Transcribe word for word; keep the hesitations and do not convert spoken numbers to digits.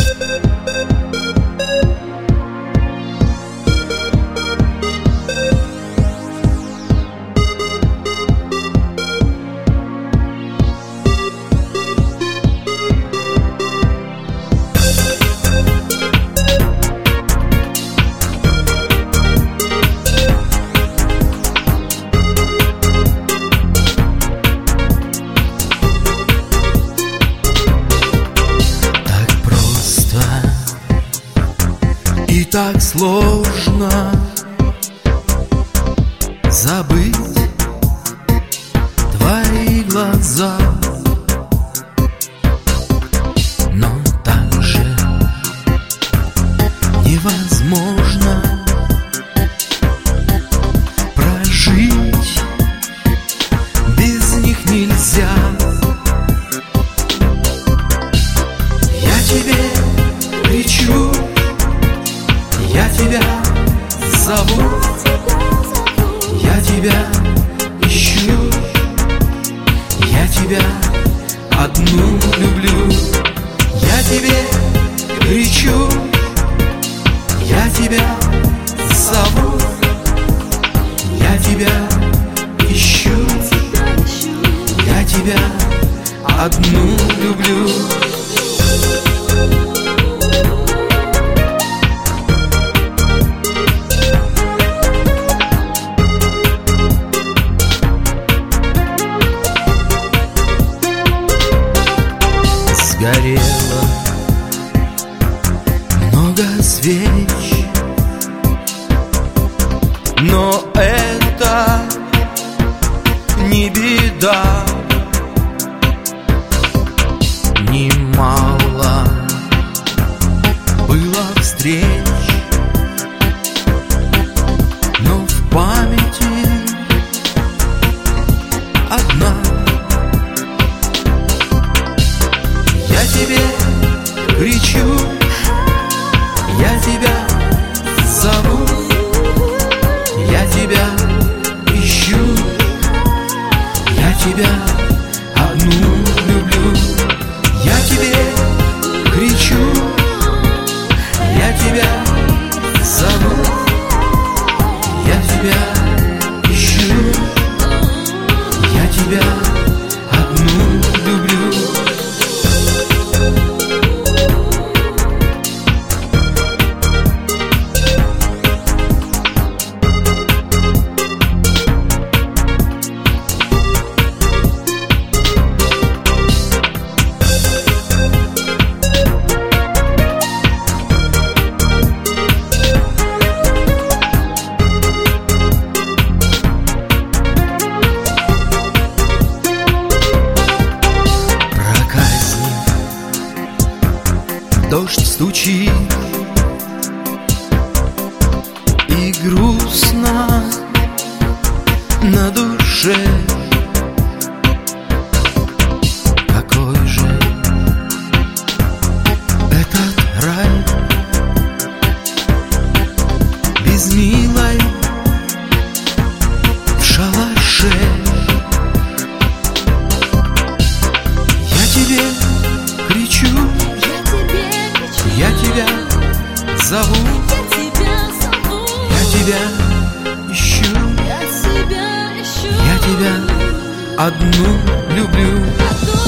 И так сложно забыть твои глаза, но так же невозможно прожить, без них нельзя. Я тебе кричу, я тебя зову, я тебя ищу, я тебя одну люблю. Я тебе кричу, я тебя зову, я тебя ищу, я тебя одну люблю. Сгорело много свеч, но это не беда. Немало было встреч, но в памяти одна. Я тебе кричу, я тебя зову, я тебя ищу, я тебя одну люблю. Я тебе кричу, я тебя зову, я тебя ищу, я тебя одну люблю. Дождь стучит, и грустно на душе. Какой же этот рай без милой в шалаше? Я тебе кричу, я тебя зову, я тебя ищу, я тебя одну люблю.